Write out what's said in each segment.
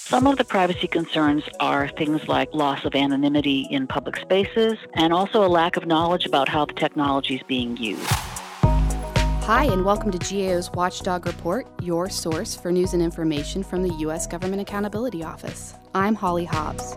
Some of the privacy concerns are things like loss of anonymity in public spaces and also a lack of knowledge about how the technology is being used. Hi, and welcome to GAO's Watchdog Report, your source for news and information from the U.S. Government Accountability Office. I'm Holly Hobbs.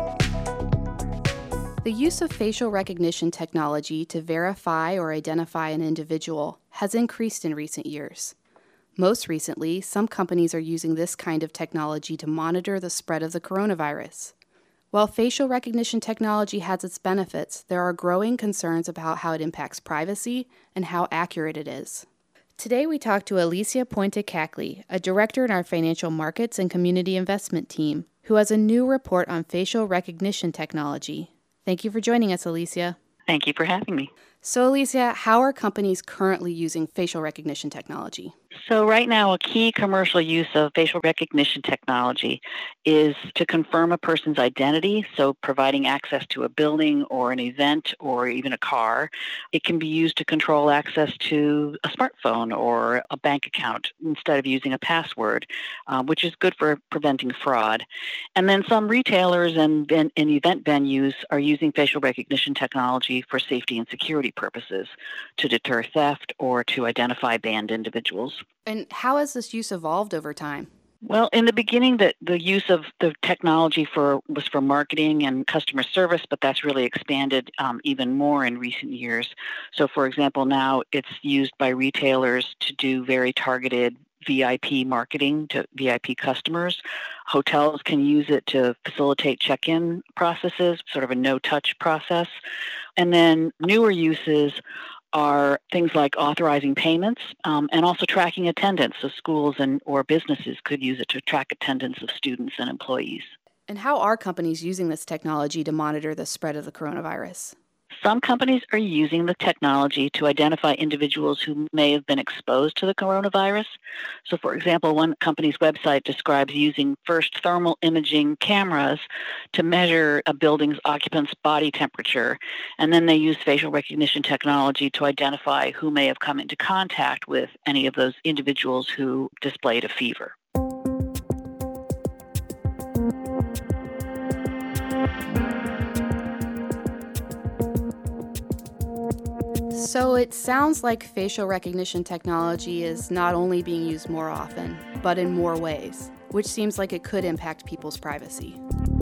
The use of facial recognition technology to verify or identify an individual has increased in recent years. Most recently, some companies are using this kind of technology to monitor the spread of the coronavirus. While facial recognition technology has its benefits, there are growing concerns about how it impacts privacy and how accurate it is. Today we talk to Alicia Pointe-Cackley, a director in our financial markets and community investment team, who has a new report on facial recognition technology. Thank you for joining us, Alicia. Thank you for having me. So, Alicia, how are companies currently using facial recognition technology? So right now, a key commercial use of facial recognition technology is to confirm a person's identity, so providing access to a building or an event or even a car. It can be used to control access to a smartphone or a bank account instead of using a password, which is good for preventing fraud. And then some retailers and event venues are using facial recognition technology for safety and security purposes to deter theft or to identify banned individuals. And how has this use evolved over time? Well, in the beginning, the use of the technology was for marketing and customer service, but that's really expanded even more in recent years. So, for example, now it's used by retailers to do very targeted VIP marketing to VIP customers. Hotels can use it to facilitate check-in processes, sort of a no-touch process. And then newer uses are things like authorizing payments and also tracking attendance. So schools or businesses could use it to track attendance of students and employees. And how are companies using this technology to monitor the spread of the coronavirus? Some companies are using the technology to identify individuals who may have been exposed to the coronavirus. So, for example, one company's website describes using first thermal imaging cameras to measure a building's occupant's body temperature, and then they use facial recognition technology to identify who may have come into contact with any of those individuals who displayed a fever. So it sounds like facial recognition technology is not only being used more often, but in more ways, which seems like it could impact people's privacy.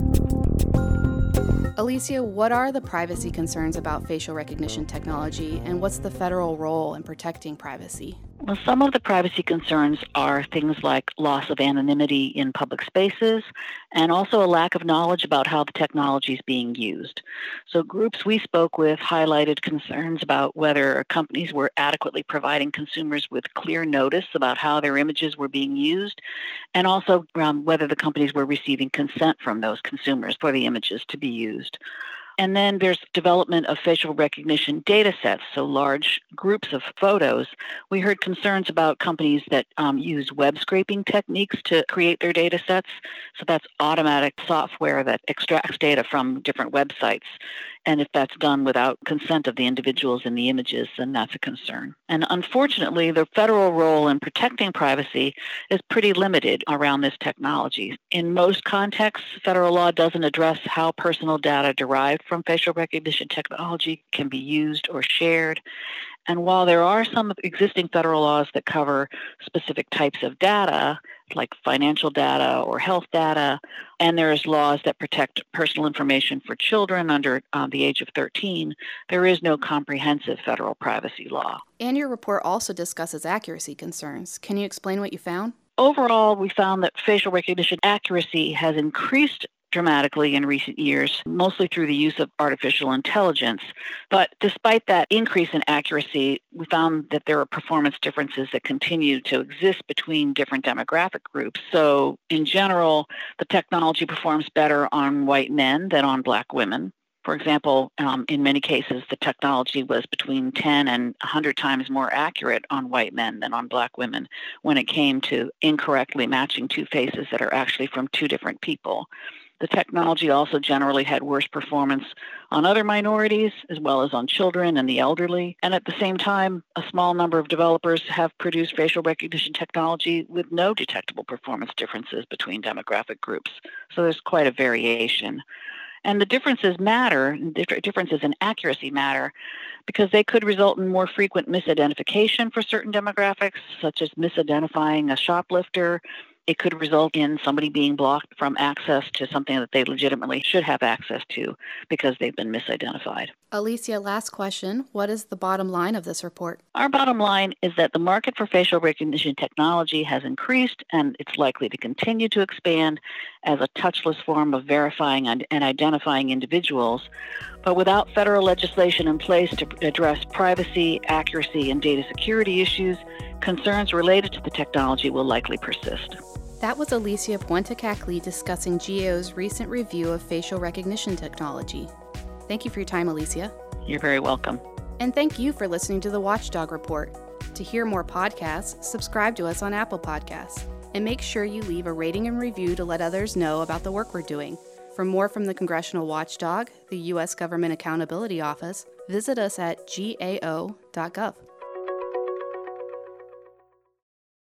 Alicia, what are the privacy concerns about facial recognition technology, and what's the federal role in protecting privacy? Well, some of the privacy concerns are things like loss of anonymity in public spaces and also a lack of knowledge about how the technology is being used. So groups we spoke with highlighted concerns about whether companies were adequately providing consumers with clear notice about how their images were being used, and also whether the companies were receiving consent from those consumers for the images to be used. And then there's development of facial recognition data sets, so large groups of photos. We heard concerns about companies that use web scraping techniques to create their data sets. So that's automatic software that extracts data from different websites. And if that's done without consent of the individuals in the images, then that's a concern. And unfortunately, the federal role in protecting privacy is pretty limited around this technology. In most contexts, federal law doesn't address how personal data derived from facial recognition technology can be used or shared. And while there are some existing federal laws that cover specific types of data, like financial data or health data, and there's laws that protect personal information for children under the age of 13, there is no comprehensive federal privacy law. And your report also discusses accuracy concerns. Can you explain what you found? Overall, we found that facial recognition accuracy has increased dramatically in recent years, mostly through the use of artificial intelligence. But despite that increase in accuracy, we found that there are performance differences that continue to exist between different demographic groups. So in general, the technology performs better on white men than on Black women. For example, in many cases, the technology was between 10 and 100 times more accurate on white men than on Black women when it came to incorrectly matching two faces that are actually from two different people. The technology also generally had worse performance on other minorities, as well as on children and the elderly. And at the same time, a small number of developers have produced facial recognition technology with no detectable performance differences between demographic groups. So there's quite a variation. And the differences matter, differences in accuracy matter, because they could result in more frequent misidentification for certain demographics, such as misidentifying a shoplifter. It could result in somebody being blocked from access to something that they legitimately should have access to because they've been misidentified. Alicia, last question. What is the bottom line of this report? Our bottom line is that the market for facial recognition technology has increased, and it's likely to continue to expand as a touchless form of verifying and identifying individuals. But without federal legislation in place to address privacy, accuracy, and data security issues, concerns related to the technology will likely persist. That was Alicia Puente-Cacli discussing GAO's recent review of facial recognition technology. Thank you for your time, Alicia. You're very welcome. And thank you for listening to the Watchdog Report. To hear more podcasts, subscribe to us on Apple Podcasts. And make sure you leave a rating and review to let others know about the work we're doing. For more from the Congressional Watchdog, the U.S. Government Accountability Office, visit us at gao.gov.